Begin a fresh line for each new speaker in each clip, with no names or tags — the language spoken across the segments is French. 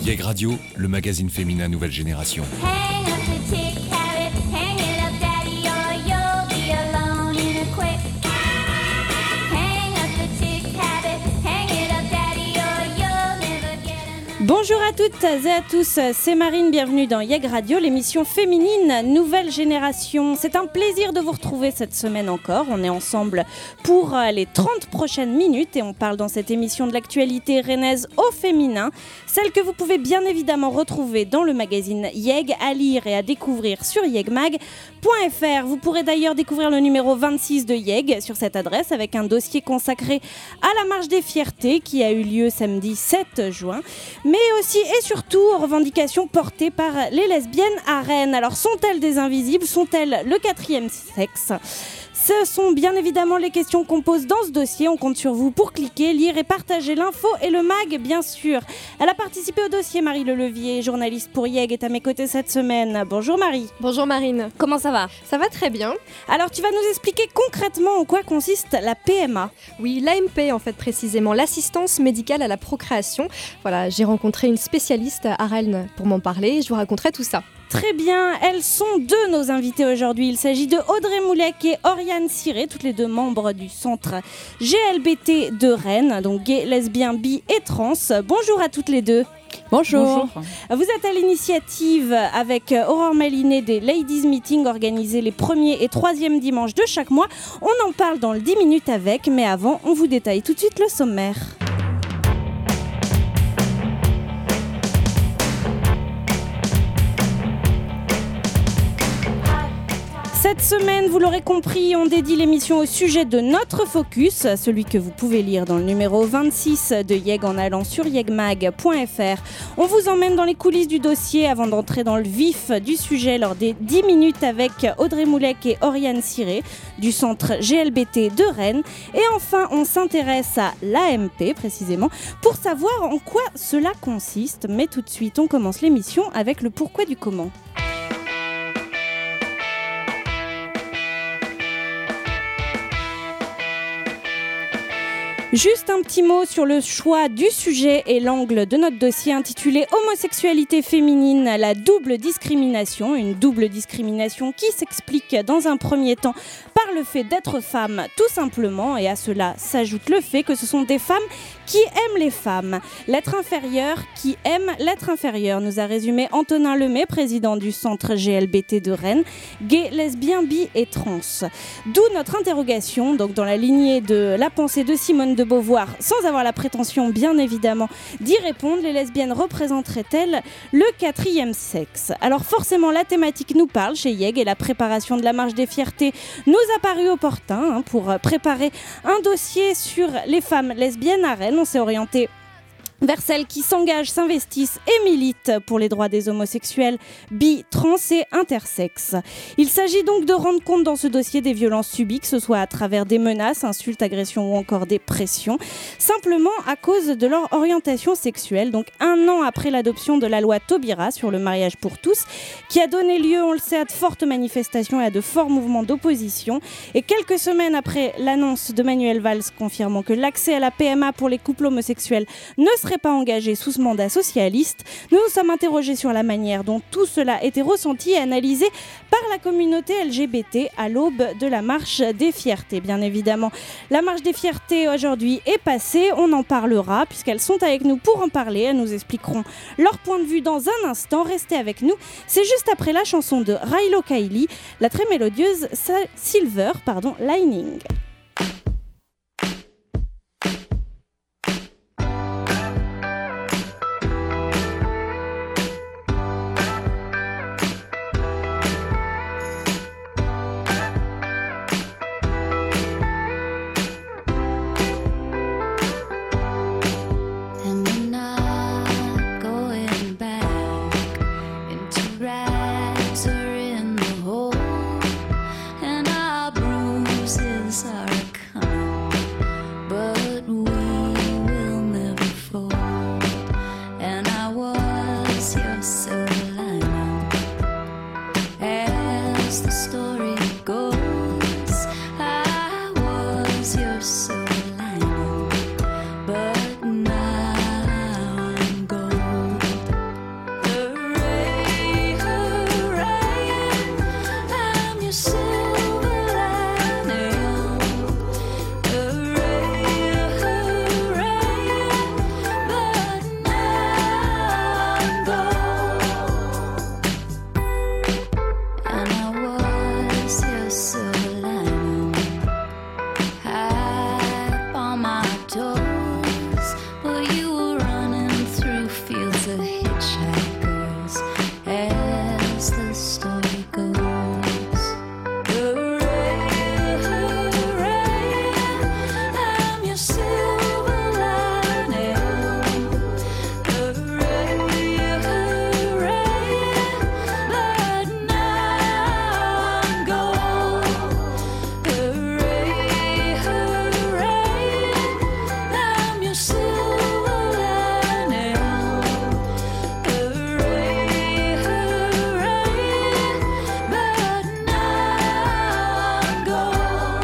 YEG Radio, le magazine féminin nouvelle génération.
Hang up the tick, have it, hang it up, daddy, or you'll be alone in a quick. Hang up the tick, have it, hang it up, daddy, or you'll never get enough.
Bonjour à toutes et à tous, c'est Marine, bienvenue dans YEG Radio, l'émission féminine nouvelle génération. C'est un plaisir de vous retrouver cette semaine encore. On est ensemble pour les 30 prochaines minutes et on parle dans cette émission de l'actualité rennaise au féminin, celle que vous pouvez bien évidemment retrouver dans le magazine YEG, à lire et à découvrir sur yegmag.fr. Vous pourrez d'ailleurs découvrir le numéro 26 de YEG sur cette adresse avec un dossier consacré à la marche des fiertés qui a eu lieu samedi 7 juin, mais aussi et surtout aux revendications portées par les lesbiennes à Rennes. Alors sont-elles des invisibles ? Sont-elles le quatrième sexe ? Ce sont bien évidemment les questions qu'on pose dans ce dossier. On compte sur vous pour cliquer, lire et partager l'info et le mag, bien sûr. Elle a participé au dossier, Marie Lelevier, journaliste pour YEG, est à mes côtés cette semaine. Bonjour Marie.
Bonjour Marine.
Comment ça va ?
Ça va très bien.
Alors tu vas nous expliquer concrètement en quoi consiste la PMA.
Oui, l'AMP en fait précisément, l'assistance médicale à la procréation. Voilà, j'ai rencontré une spécialiste à Rennes pour m'en parler. Je vous raconterai tout ça.
Très bien, elles sont deux nos invitées aujourd'hui. Il s'agit de Audrey Moulec et Oriane Ciré, toutes les deux membres du centre GLBT de Rennes, donc gay, lesbien, bi et trans. Bonjour à toutes les deux.
Bonjour.
Vous êtes à l'initiative avec Aurore Malinet des Ladies Meeting organisés les 1er et 3e dimanches de chaque mois. On en parle dans le 10 minutes avec, mais avant, on vous détaille tout de suite le sommaire. Cette semaine, vous l'aurez compris, on dédie l'émission au sujet de notre focus, celui que vous pouvez lire dans le numéro 26 de YEG en allant sur yegmag.fr. On vous emmène dans les coulisses du dossier avant d'entrer dans le vif du sujet lors des 10 minutes avec Audrey Moulec et Oriane Ciré du centre GLBT de Rennes. Et enfin, on s'intéresse à l'AMP précisément pour savoir en quoi cela consiste. Mais tout de suite, on commence l'émission avec le pourquoi du comment. Juste un petit mot sur le choix du sujet et l'angle de notre dossier intitulé « Homosexualité féminine, la double discrimination ». Une double discrimination qui s'explique dans un premier temps par le fait d'être femme tout simplement, et à cela s'ajoute le fait que ce sont des femmes qui aiment les femmes. L'être inférieur qui aime l'être inférieur, nous a résumé Antonin Lemay, président du centre GLBT de Rennes, gay, lesbien, bi et trans. D'où notre interrogation, donc dans la lignée de la pensée de Simone de Beauvoir, sans avoir la prétention bien évidemment d'y répondre, les lesbiennes représenteraient-elles le quatrième sexe ? Alors forcément la thématique nous parle chez YEG et la préparation de la marche des fiertés nous a paru opportun pour préparer un dossier sur les femmes lesbiennes à Rennes. On s'est orienté vers celles qui s'engagent, s'investissent et militent pour les droits des homosexuels, bi, trans et intersexes. Il s'agit donc de rendre compte dans ce dossier des violences subies, que ce soit à travers des menaces, insultes, agressions ou encore des pressions, simplement à cause de leur orientation sexuelle. Donc 1 an après l'adoption de la loi Taubira sur le mariage pour tous, qui a donné lieu, on le sait, à de fortes manifestations et à de forts mouvements d'opposition, et quelques semaines après l'annonce de Manuel Valls confirmant que l'accès à la PMA pour les couples homosexuels ne serait pas engagé sous ce mandat socialiste, nous nous sommes interrogés sur la manière dont tout cela était ressenti et analysé par la communauté LGBT à l'aube de la marche des fiertés. Bien évidemment, la marche des fiertés aujourd'hui est passée, on en parlera puisqu'elles sont avec nous pour en parler, elles nous expliqueront leur point de vue dans un instant. Restez avec nous, c'est juste après la chanson de Rilo Kiley, la très mélodieuse Silver, Lining.
Rags are in the hole, and our bruises are doors, but you were running through fields of hitchhikers, as the story goes. Hooray, hooray, I'm your silver lining. Hooray, hooray, but now I'm gone. Hooray, hooray, I'm your silver lining. Hooray, hooray, but now I'm gone.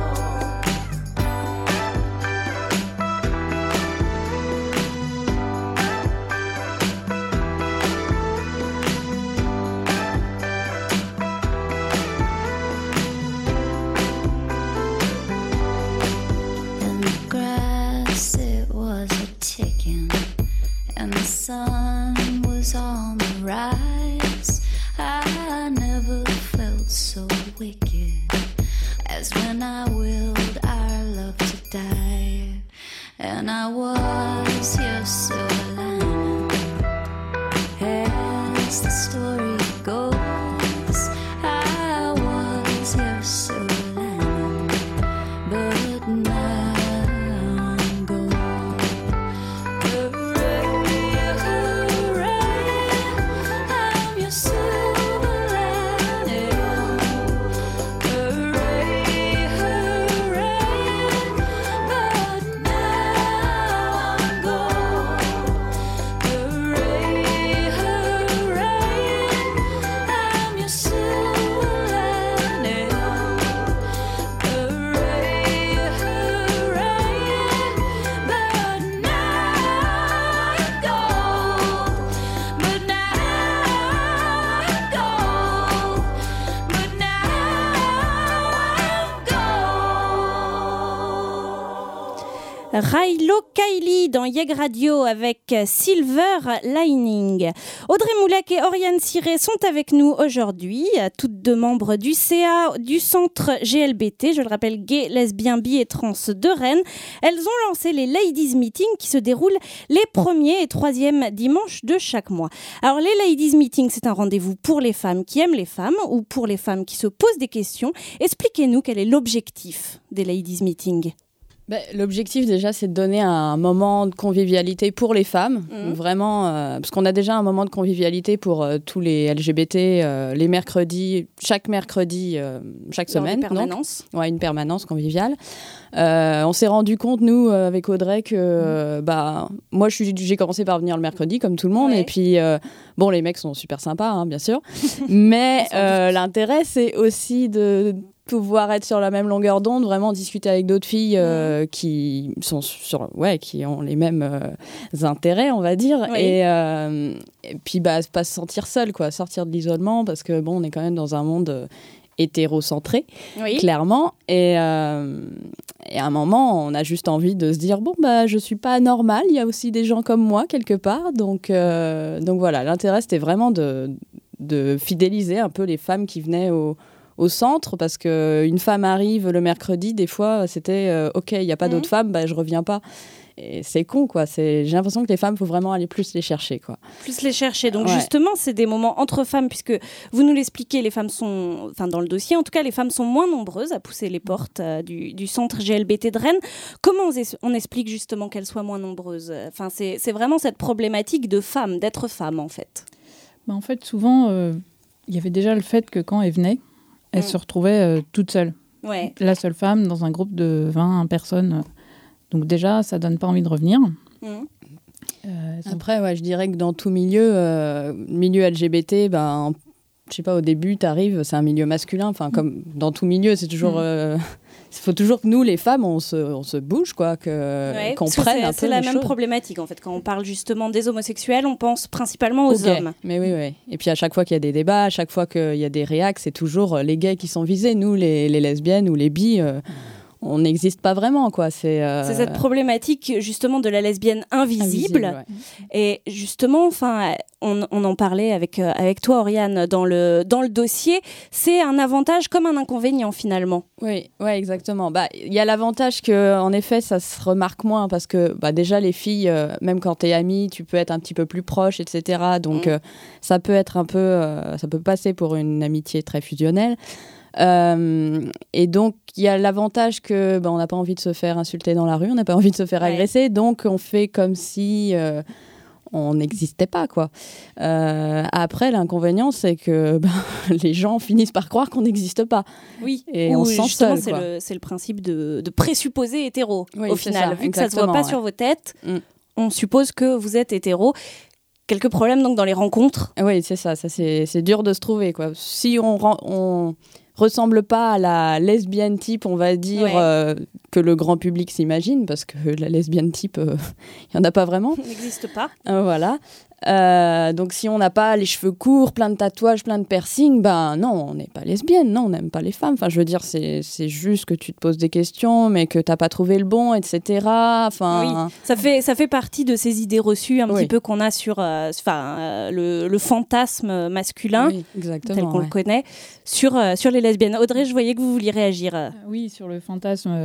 In the grass it was a ticking, and the sun was on the rise. I never felt so wicked as when I willed our love to die. And I was your silver lining, as the story goes. I was your silver lining, but now I'm gone. Hooray, hooray, I'm your silver lining. Hooray, hooray, but now I'm gone. Hooray, hooray, I'm your silver lining. Hooray, hooray, but now I'm gone. But now I'm gone. But now I'm gone.
Rilo Kiley dans Yeg Radio avec Silver Lining. Audrey Moulec et Oriane Ciré sont avec nous aujourd'hui, toutes deux membres du CA du centre GLBT, je le rappelle, gay, lesbien, bi et trans de Rennes. Elles ont lancé les Ladies Meetings qui se déroulent les 1er et 3e dimanches de chaque mois. Alors les Ladies Meetings, c'est un rendez-vous pour les femmes qui aiment les femmes ou pour les femmes qui se posent des questions. Expliquez-nous quel est l'objectif des Ladies Meetings.
L'objectif déjà c'est de donner un moment de convivialité pour les femmes, vraiment, parce qu'on a déjà un moment de convivialité pour tous les LGBT les mercredis, chaque mercredi, chaque semaine.
Une permanence.
Donc, une permanence conviviale. On s'est rendu compte, nous, avec Audrey, que moi j'ai commencé par venir le mercredi comme tout le monde, et puis les mecs sont super sympas, hein, bien sûr, mais l'intérêt c'est aussi de pouvoir être sur la même longueur d'onde, vraiment discuter avec d'autres filles qui sont qui ont les mêmes intérêts, on va dire, et puis pas se sentir seule, quoi, sortir de l'isolement, parce que on est quand même dans un monde hétérocentré, clairement, et à un moment on a juste envie de se dire je suis pas normale, il y a aussi des gens comme moi quelque part, donc voilà, l'intérêt c'était vraiment de fidéliser un peu les femmes qui venaient au centre, parce qu'une femme arrive le mercredi, des fois c'était ok, il n'y a pas d'autres femmes, je reviens pas. Et c'est con, quoi. J'ai l'impression que les femmes, il faut vraiment aller plus les chercher, quoi.
Plus les chercher. Donc justement, c'est des moments entre femmes, puisque vous nous l'expliquez, les femmes sont, dans le dossier, en tout cas, les femmes sont moins nombreuses à pousser les portes du centre GLBT de Rennes. Comment on explique justement qu'elles soient moins nombreuses ? C'est vraiment cette problématique de femmes, d'être femme, en fait.
En fait, souvent, il y avait déjà le fait que quand elles venaient, elles se retrouvaient toutes seules. La seule femme dans un groupe de 20 personnes. Donc déjà, ça donne pas envie de revenir.
Après, je dirais que dans tout milieu LGBT, je sais pas, au début, t'arrives, c'est un milieu masculin. Enfin, comme dans tout milieu, c'est toujours... Il faut toujours que nous, les femmes, on se bouge, quoi, qu'on prenne un peu
c'est la
les
même
choses.
problématique, en fait. Quand on parle justement des homosexuels, on pense principalement aux hommes.
Mais oui. Et puis à chaque fois qu'il y a des débats, à chaque fois qu'il y a des réacs, c'est toujours les gays qui sont visés. Nous, les lesbiennes ou les bis, on n'existe pas vraiment, quoi. C'est
cette problématique justement de la lesbienne invisible.
ouais.
Et justement, on en parlait avec toi, Oriane, dans le dossier. C'est un avantage comme un inconvénient finalement.
Oui, ouais, exactement. Il y a l'avantage que, en effet, ça se remarque moins parce que déjà les filles, même quand t'es amie, tu peux être un petit peu plus proche, etc. Donc ça peut être un peu, ça peut passer pour une amitié très fusionnelle. Et donc il y a l'avantage que on n'a pas envie de se faire insulter dans la rue, on n'a pas envie de se faire agresser, donc on fait comme si on n'existait pas, quoi. Après, l'inconvénient, c'est que les gens finissent par croire qu'on n'existe pas.
Oui,
et on se sent seul.
C'est le principe de présupposer hétéro,
oui,
au final.
ça,
vu que ça ne se voit pas sur vos têtes, on suppose que vous êtes hétéro. Quelques problèmes donc dans les rencontres.
Oui, c'est ça c'est dur de se trouver, quoi. Si on ressemble pas à la lesbienne type, on va dire, que le grand public s'imagine, parce que la lesbienne type, il y en a pas vraiment.
Elle n'existe pas.
Voilà. Donc si on n'a pas les cheveux courts, plein de tatouages, plein de piercings, non, on n'est pas lesbienne, non, on n'aime pas les femmes. Enfin, je veux dire, c'est juste que tu te poses des questions, mais que t'as pas trouvé le bon, etc. Enfin,
oui, ça fait partie de ces idées reçues un petit peu qu'on a sur le fantasme masculin, tel qu'on le connaît, sur les lesbiennes. Audrey, je voyais que vous vouliez réagir.
Oui, sur le fantasme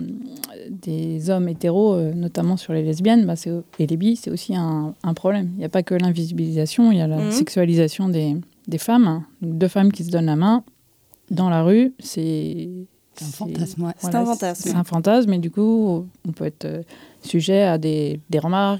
des hommes hétéros, notamment sur les lesbiennes et les bi, c'est aussi un problème. Il n'y a pas que l'invisibilisation, il y a la sexualisation des femmes. Donc, 2 femmes qui se donnent la main dans la rue, c'est
un fantasme. Ouais.
Voilà, c'est un fantasme.
C'est un fantasme, et du coup, on peut être sujet à des remarques,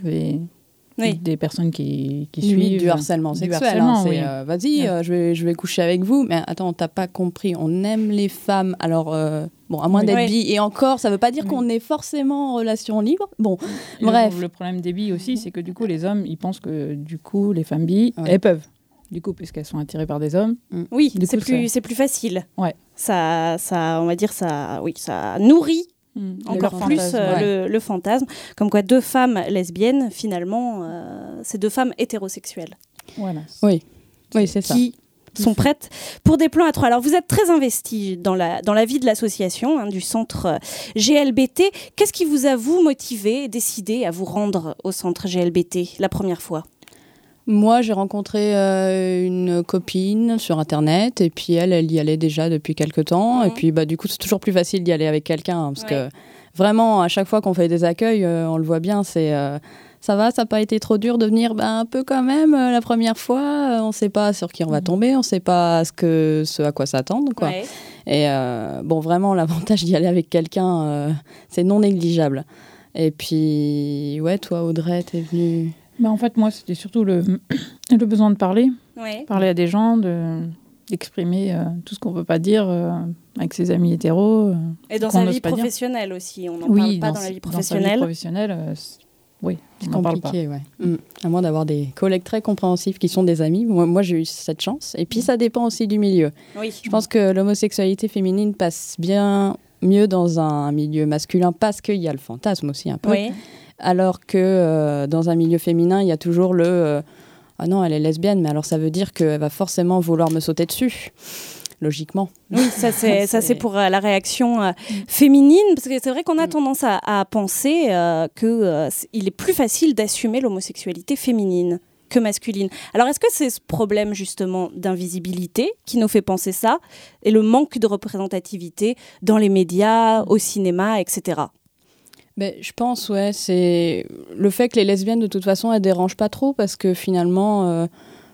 des personnes qui suivent.
Du harcèlement sexuel. Vas-y, je vais coucher avec vous. Mais attends, t'as pas compris. On aime les femmes. Alors, à moins d'être bi. Et encore, ça veut pas dire qu'on est forcément en relation libre. Bon, bref.
Le problème des bi aussi, c'est que du coup, les hommes, ils pensent que du coup, les femmes bi, elles peuvent. Du coup, puisqu'elles sont attirées par des hommes.
Oui, c'est plus facile. Ouais. Ça, on va dire, ça nourrit encore plus le fantasme, comme quoi 2 femmes lesbiennes, finalement, c'est 2 femmes hétérosexuelles.
Voilà.
Oui, c'est ça.
Qui sont prêtes pour des plans à 3. Alors, vous êtes très investis dans la vie de l'association, du centre GLBT. Qu'est-ce qui vous a, motivé, décidé à vous rendre au centre GLBT la première fois ?
Moi, j'ai rencontré une copine sur Internet, et puis elle y allait déjà depuis quelques temps. Et puis, du coup, c'est toujours plus facile d'y aller avec quelqu'un, parce que vraiment, à chaque fois qu'on fait des accueils, on le voit bien, c'est ça va, ça n'a pas été trop dur de venir un peu quand même la première fois. On ne sait pas sur qui on va tomber, on ne sait pas ce à quoi s'attendre, quoi. Ouais. Et vraiment, l'avantage d'y aller avec quelqu'un, c'est non négligeable. Et puis, toi, Audrey, t'es venue...
En fait, moi, c'était surtout le besoin de parler à des gens, d'exprimer tout ce qu'on ne peut pas dire avec ses amis hétéros.
Et dans sa vie professionnelle aussi, on n'en parle pas dans la vie professionnelle.
Dans sa vie professionnelle,
c'est compliqué, à moins d'avoir des collègues très compréhensifs qui sont des amis. Moi, j'ai eu cette chance. Et puis, ça dépend aussi du milieu. Oui. Je pense que l'homosexualité féminine passe bien mieux dans un milieu masculin parce qu'il y a le fantasme aussi un peu. Oui. Alors que dans un milieu féminin, il y a toujours ah non, elle est lesbienne, mais alors ça veut dire qu'elle va forcément vouloir me sauter dessus, logiquement.
Oui, ça c'est pour la féminine, parce que c'est vrai qu'on a tendance à penser qu'il est plus facile d'assumer l'homosexualité féminine que masculine. Alors est-ce que c'est ce problème justement d'invisibilité qui nous fait penser ça, et le manque de représentativité dans les médias, au cinéma, etc.
Je pense, c'est le fait que les lesbiennes, de toute façon, elles ne dérangent pas trop, parce que finalement,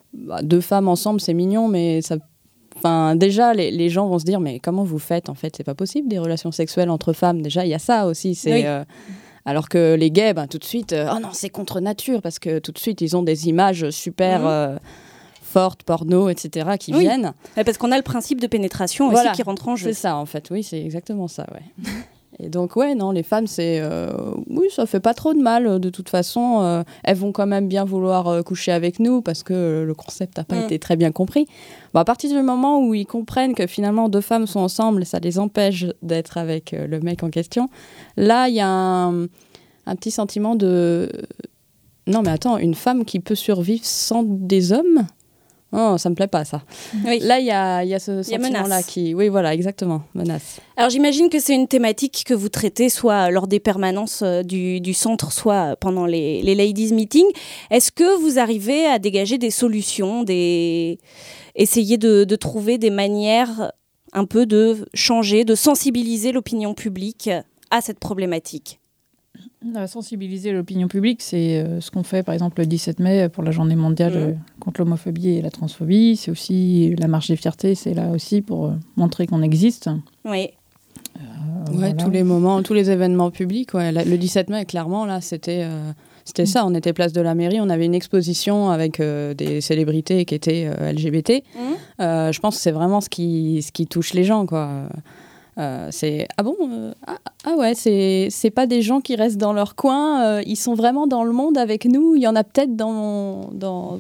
2 femmes ensemble, c'est mignon, mais ça... déjà, les gens vont se dire, mais comment vous faites ? En fait, c'est pas possible, des relations sexuelles entre femmes. Déjà, il y a ça aussi. Alors que les gays, tout de suite, oh non, c'est contre nature, parce que tout de suite, ils ont des images super... fortes, porno, etc., qui viennent.
Parce qu'on a le principe de pénétration aussi qui rentre en jeu.
C'est ça, en fait. Oui, c'est exactement ça, Et donc, les femmes, c'est... ça fait pas trop de mal, de toute façon. Elles vont quand même bien vouloir coucher avec nous, parce que le concept n'a pas été très bien compris. À partir du moment où ils comprennent que finalement 2 femmes sont ensemble, ça les empêche d'être avec le mec en question, là, il y a un petit sentiment de... Non, mais attends, une femme qui peut survivre sans des hommes ? Oh, ça me plaît pas, ça.
Oui.
Là, il y a ce
Il y a
sentiment-là
menace.
qui... Oui, voilà, exactement, menace.
Alors j'imagine que c'est une thématique que vous traitez soit lors des permanences du centre, soit pendant les Ladies Meeting. Est-ce que vous arrivez à dégager des solutions, essayer de trouver des manières un peu de changer, de sensibiliser l'opinion publique à cette problématique?
Sensibiliser l'opinion publique, c'est ce qu'on fait par exemple le 17 mai pour la journée mondiale contre l'homophobie et la transphobie. C'est aussi la marche des fiertés, c'est là aussi pour montrer qu'on existe.
Oui.
Ouais, tous les moments, tous les événements publics. Ouais. Le 17 mai, clairement, là, c'était ça. On était place de la mairie, on avait une exposition avec des célébrités qui étaient LGBT. Je pense que c'est vraiment ce qui touche les gens, quoi. C'est ouais, c'est pas des gens qui restent dans leur coin, ils sont vraiment dans le monde avec nous. Il y en a peut-être dans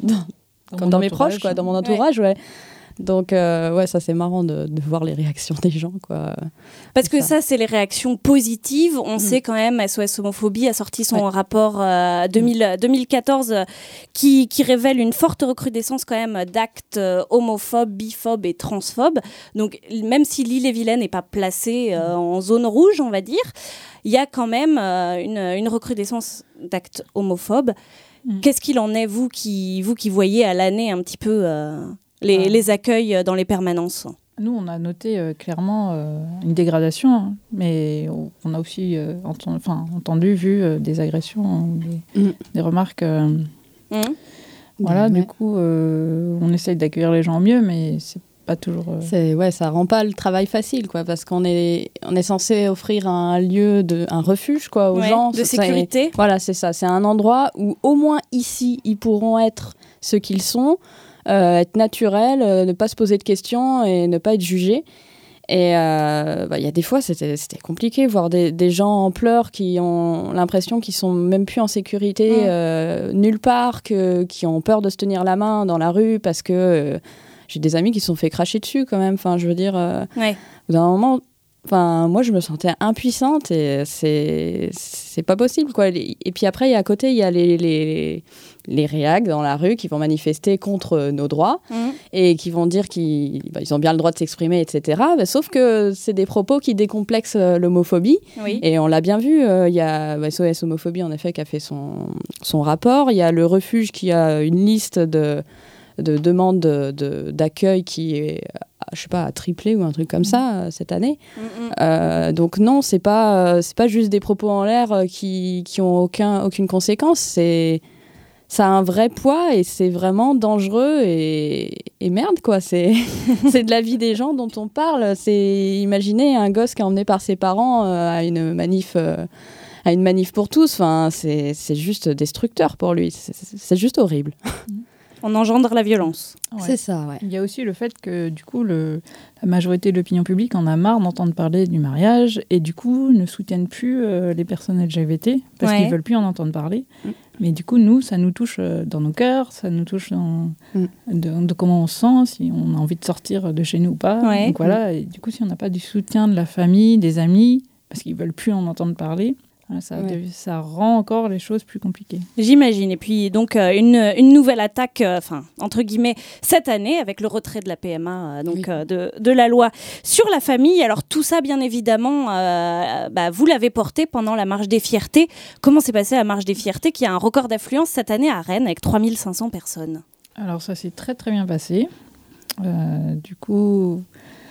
mes proches, quoi, dans mon entourage, ouais. Donc ouais, ça c'est marrant de voir les réactions des gens, quoi.
Parce que ça c'est les réactions positives. On sait quand même, SOS Homophobie a sorti son rapport 2014 qui révèle une forte recrudescence quand même d'actes homophobes, biphobes et transphobes. Donc même si l'Ille-et-Vilaine n'est pas placée en zone rouge, on va dire, il y a quand même une recrudescence d'actes homophobes. Qu'est-ce qu'il en est, vous qui voyez à l'année un petit peu les accueils dans les permanences?
Nous, on a noté clairement une dégradation, hein, mais on a aussi entendu, vu des agressions, des remarques. Voilà, du coup, on essaye d'accueillir les gens au mieux, mais c'est pas toujours...
ça rend pas le travail facile, quoi, parce qu'on est censé offrir un lieu, un refuge, quoi, aux gens.
De sécurité.
Voilà, c'est ça. C'est un endroit où, au moins ici, ils pourront être ce qu'ils sont, être naturels, ne pas se poser de questions et ne pas être jugés. Et y a des fois, c'était compliqué, voir des gens en pleurs qui ont l'impression qu'ils sont même plus en sécurité nulle part, qui ont peur de se tenir la main dans la rue parce que j'ai des amis qui se sont fait cracher dessus quand même. Enfin, je veux dire, d'un moment, moi, je me sentais impuissante et c'est pas possible, quoi. Et puis après, à côté, il y a les réacs dans la rue qui vont manifester contre nos droits et qui vont dire qu'ils ont bien le droit de s'exprimer, etc. Mais sauf que c'est des propos qui décomplexent l'homophobie. Oui. Et on l'a bien vu. Il y a SOS Homophobie, en effet, qui a fait son rapport. Il y a le refuge qui a une liste de demandes d'accueil qui est, je sais pas, à tripler ou un truc comme ça cette année. Donc non, c'est pas juste des propos en l'air qui ont aucune conséquence. Ça a un vrai poids et c'est vraiment dangereux et merde, quoi. C'est de la vie des gens dont on parle. C'est imaginer un gosse qui est emmené par ses parents à une manif pour tous. Enfin, c'est juste destructeur pour lui. C'est juste horrible.
On engendre la violence.
Ouais.
C'est ça, ouais.
Il y a aussi le fait que, du coup, la majorité de l'opinion publique en a marre d'entendre parler du mariage et, du coup, ne soutiennent plus les personnes LGBT parce qu'ils ne veulent plus en entendre parler. Mais du coup, nous, ça nous touche dans nos cœurs, ça nous touche de comment on se sent, si on a envie de sortir de chez nous ou pas. Ouais. Donc voilà, et du coup, si on n'a pas du soutien de la famille, des amis, parce qu'ils ne veulent plus en entendre parler, ça rend encore les choses plus compliquées.
J'imagine. Et puis, donc, une nouvelle attaque, entre guillemets, cette année, avec le retrait de la PMA, de la loi sur la famille. Alors, tout ça, bien évidemment, vous l'avez porté pendant la Marche des Fiertés. Comment s'est passée la Marche des Fiertés, qui a un record d'affluence cette année à Rennes, avec 3500 personnes?
Alors, ça s'est très, très bien passé. Du coup,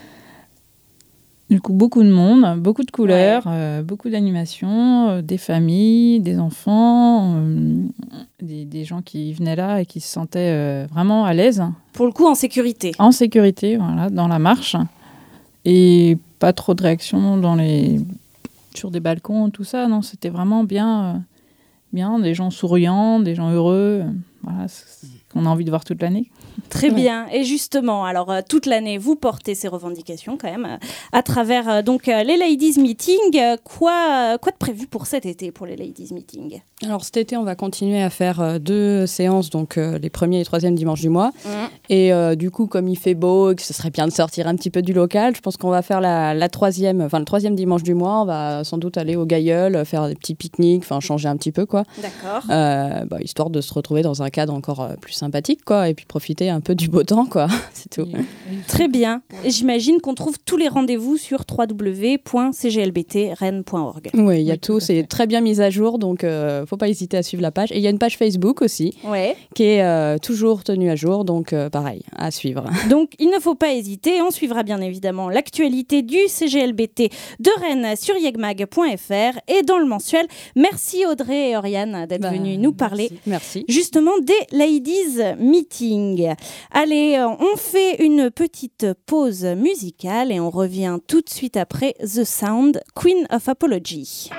beaucoup de monde, beaucoup de couleurs, beaucoup d'animations, des familles, des enfants, des gens qui venaient là et qui se sentaient vraiment à l'aise.
Pour le coup, en sécurité. En
sécurité, voilà, dans la marche. Et pas trop de réactions sur des balcons, tout ça. Non, c'était vraiment bien, des gens souriants, des gens heureux. Voilà, qu'on a envie de voir toute l'année.
Très bien. Et justement, alors toute l'année, vous portez ces revendications quand même à travers les Ladies Meeting. Quoi de prévu pour cet été, pour les Ladies Meeting?
Alors cet été, on va continuer à faire 2 séances, donc les premiers et 3e dimanches du mois. Et du coup, comme il fait beau et que ce serait bien de sortir un petit peu du local, je pense qu'on va faire le 3e dimanche du mois. On va sans doute aller au Gailleul, faire des petits pique-niques, changer un petit peu, quoi.
D'accord.
Histoire de se retrouver dans un cadre encore plus sympathique, quoi, et puis profiter un peu du beau temps, quoi. C'est tout.
Très bien. Et j'imagine qu'on trouve tous les rendez-vous sur www.cglbtrennes.org.
Oui, il y a tout. C'est très bien mis à jour, donc faut pas hésiter à suivre la page. Et il y a une page Facebook aussi, qui est toujours tenue à jour, donc pareil, à suivre.
Donc il ne faut pas hésiter. On suivra bien évidemment l'actualité du CGLBT de Rennes sur yegmag.fr et dans le mensuel. Merci Audrey et Oriane d'être venues nous parler.
Merci.
Justement des Ladies Meeting. Allez, on fait une petite pause musicale et on revient tout de suite après The Sound, Queen of Apology.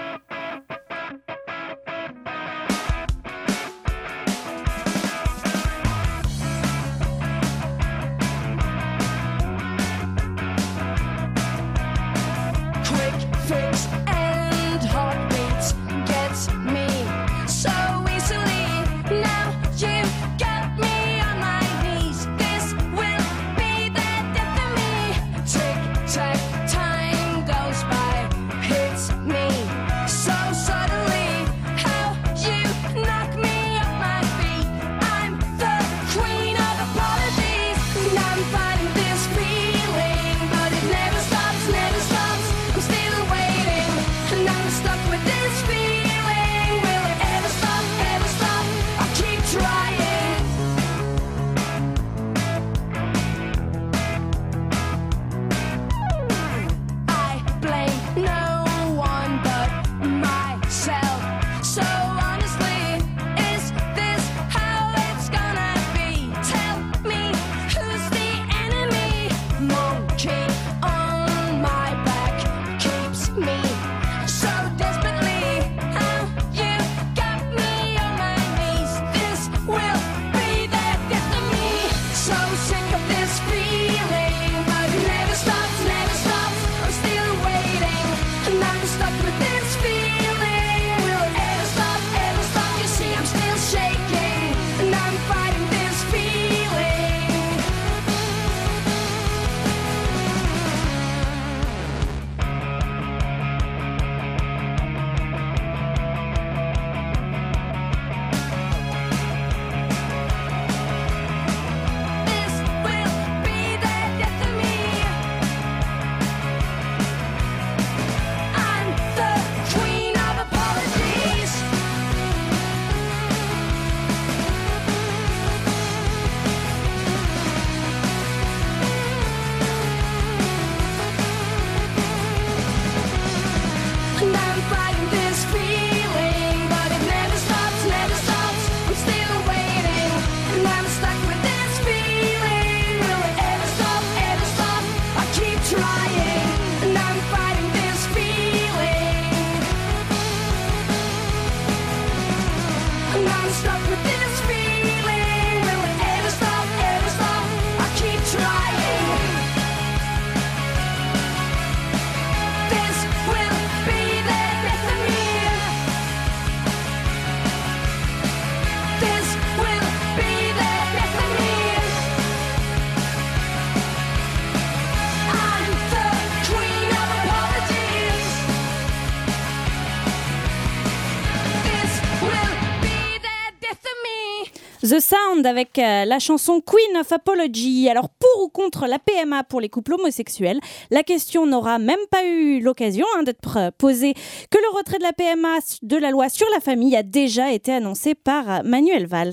The Sound avec la chanson Queen of Apology. Alors pour ou contre la PMA pour les couples homosexuels, la question n'aura même pas eu l'occasion d'être posée que le retrait de la PMA de la loi sur la famille a déjà été annoncé par Manuel Valls.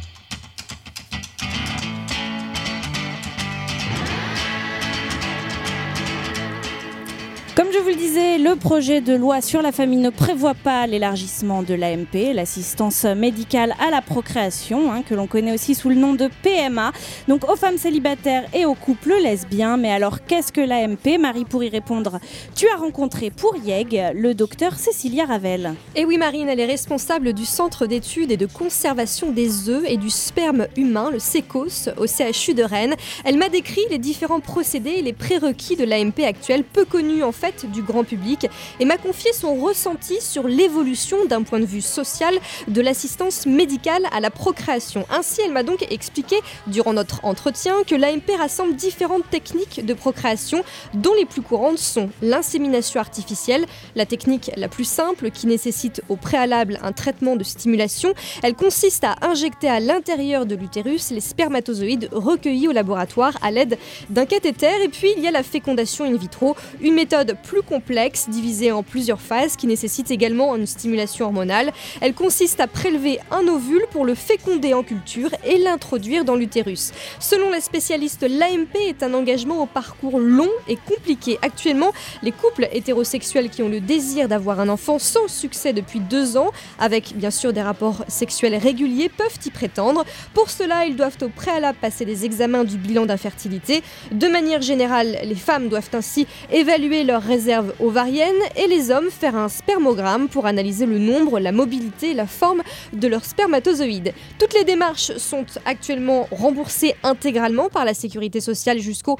Comme je vous le disais, le projet de loi sur la famille ne prévoit pas l'élargissement de l'AMP, l'assistance médicale à la procréation, que l'on connaît aussi sous le nom de PMA, donc aux femmes célibataires et aux couples lesbiens. Mais alors, qu'est-ce que l'AMP ? Marie, pour y répondre, tu as rencontré pour YEG le docteur Cécilia Ravel.
Et oui, Marine, elle est responsable du Centre d'études et de conservation des œufs et du sperme humain, le CECOS, au CHU de Rennes. Elle m'a décrit les différents procédés et les prérequis de l'AMP actuelle, peu connue en fait, fait du grand public et m'a confié son ressenti sur l'évolution d'un point de vue social de l'assistance médicale à la procréation. Ainsi, elle m'a donc expliqué durant notre entretien que l'AMP rassemble différentes techniques de procréation dont les plus courantes sont l'insémination artificielle, la technique la plus simple qui nécessite au préalable un traitement de stimulation. Elle consiste à injecter à l'intérieur de l'utérus les spermatozoïdes recueillis au laboratoire à l'aide d'un cathéter. Et puis il y a la fécondation in vitro, une méthode plus complexe divisée en plusieurs phases qui nécessite également une stimulation hormonale. Elle consiste à prélever un ovule pour le féconder en culture et l'introduire dans l'utérus. Selon la spécialiste, l'AMP est un engagement au parcours long et compliqué. Actuellement, les couples hétérosexuels qui ont le désir d'avoir un enfant sans succès depuis 2 ans, avec bien sûr des rapports sexuels réguliers, peuvent y prétendre. Pour cela, ils doivent au préalable passer des examens du bilan d'infertilité. De manière générale, les femmes doivent ainsi évaluer leurs réserves ovariennes et les hommes faire un spermogramme pour analyser le nombre, la mobilité et la forme de leurs spermatozoïdes. Toutes les démarches sont actuellement remboursées intégralement par la sécurité sociale jusqu'aux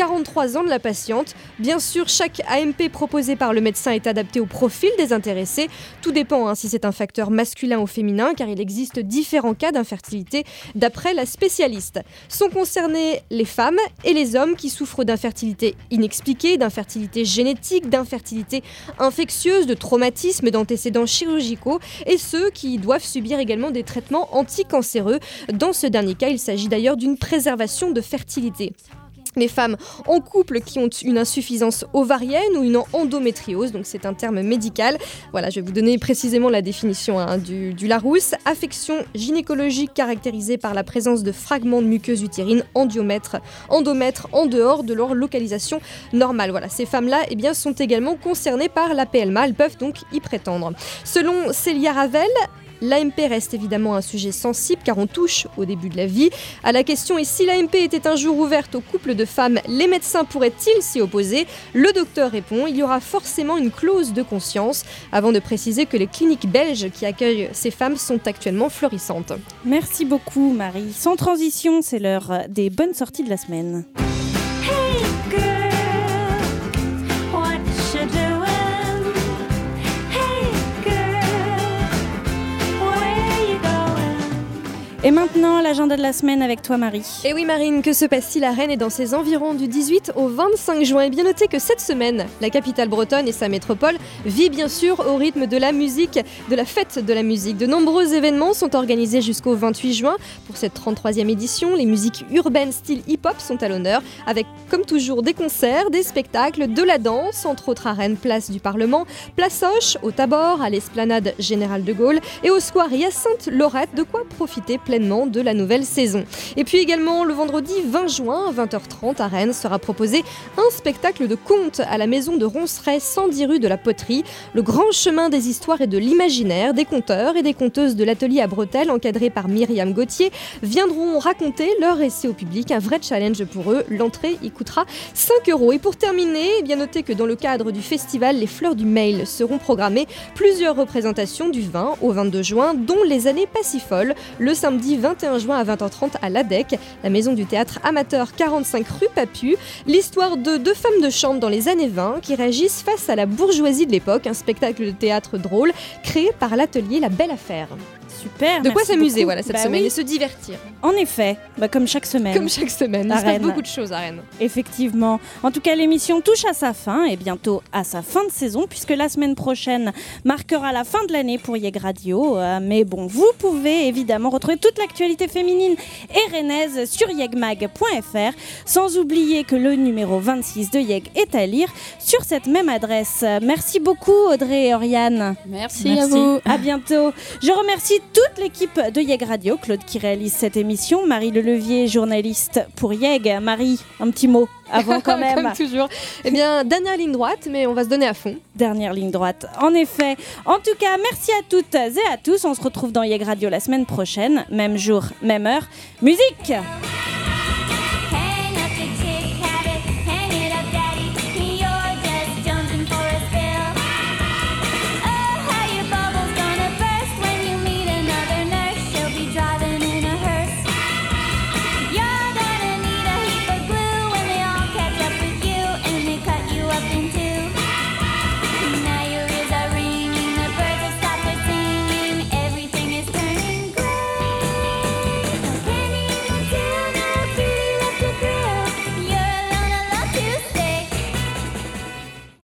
43 ans de la patiente. Bien sûr, chaque AMP proposé par le médecin est adapté au profil des intéressés. Tout dépend si c'est un facteur masculin ou féminin, car il existe différents cas d'infertilité d'après la spécialiste. Sont concernés les femmes et les hommes qui souffrent d'infertilité inexpliquée, d'infertilité génétique, d'infertilité infectieuse, de traumatismes, d'antécédents chirurgicaux et ceux qui doivent subir également des traitements anticancéreux. Dans ce dernier cas, il s'agit d'ailleurs d'une préservation de fertilité. Les femmes en couple qui ont une insuffisance ovarienne ou une endométriose, donc c'est un terme médical. Voilà, je vais vous donner précisément la définition du Larousse. Affection gynécologique caractérisée par la présence de fragments de muqueuse utérine endomètre en dehors de leur localisation normale. Voilà, ces femmes-là sont également concernées par la PMA, elles peuvent donc y prétendre. Selon Célia Ravel, l'AMP reste évidemment un sujet sensible car on touche au début de la vie. À la question et si l'AMP était un jour ouverte aux couples de femmes, les médecins pourraient-ils s'y opposer ? Le docteur répond, il y aura forcément une clause de conscience, avant de préciser que les cliniques belges qui accueillent ces femmes sont actuellement florissantes.
Merci beaucoup Marie. Sans transition, c'est l'heure des bonnes sorties de la semaine.
Hey girl, what you doing? Hey girl, where you going?
Et maintenant, l'agenda de la semaine avec toi Marie.
Et oui Marine, que se passe-t-il à Rennes et dans ses environs du 18 au 25 juin ? Et bien notez que cette semaine, la capitale bretonne et sa métropole vit bien sûr au rythme de la musique, de la fête de la musique. De nombreux événements sont organisés jusqu'au 28 juin. Pour cette 33e édition, les musiques urbaines style hip-hop sont à l'honneur, avec comme toujours des concerts, des spectacles, de la danse, entre autres à Rennes, place du Parlement, place Hoche, au Tabor, à l'esplanade Général de Gaulle et au square Hyacinthe-Laurette, de quoi profiter pleinement de la nouvelle saison. Et puis également le vendredi 20 juin à 20h30 à Rennes sera proposé un spectacle de contes à la maison de Ronceret 110 rue de la Poterie, le grand chemin des histoires et de l'imaginaire. Des conteurs et des conteuses de l'atelier à bretelles encadrés par Myriam Gauthier viendront raconter leur récit au public, un vrai challenge pour eux. L'entrée y coûtera 5 €. Et pour terminer, bien notez que dans le cadre du festival Les Fleurs du Mail seront programmées plusieurs représentations du 20 au 22 juin, dont les années Passifolles, le samedi 21 juin à 20h30 à l'ADEC, la maison du théâtre amateur 45 rue Papu. L'histoire de 2 femmes de chambre dans les années 20 qui réagissent face à la bourgeoisie de l'époque, un spectacle de théâtre drôle créé par l'atelier La Belle Affaire.
Super.
De quoi
merci
s'amuser
beaucoup.
cette semaine
oui.
et se divertir.
En effet, comme chaque semaine.
Comme chaque semaine, il
À
se passe
Rennes.
beaucoup de choses à Rennes.
Effectivement. En tout cas, l'émission touche à sa fin et bientôt à sa fin de saison puisque la semaine prochaine marquera la fin de l'année pour YEG Radio. Mais bon, vous pouvez évidemment retrouver toute l'actualité féminine et rennaise sur yegmag.fr, sans oublier que le numéro 26 de YEG est à lire sur cette même adresse. Merci beaucoup Audrey et Oriane.
Merci à vous.
À bientôt. Je remercie toute l'équipe de YEG Radio, Claude qui réalise cette émission, Marie Lelevier, journaliste pour YEG. Marie, un petit mot avant quand même.
Comme toujours. Eh bien, dernière ligne droite, mais on va se donner à fond.
Dernière ligne droite, en effet. En tout cas, merci à toutes et à tous. On se retrouve dans YEG Radio la semaine prochaine, même jour, même heure. Musique!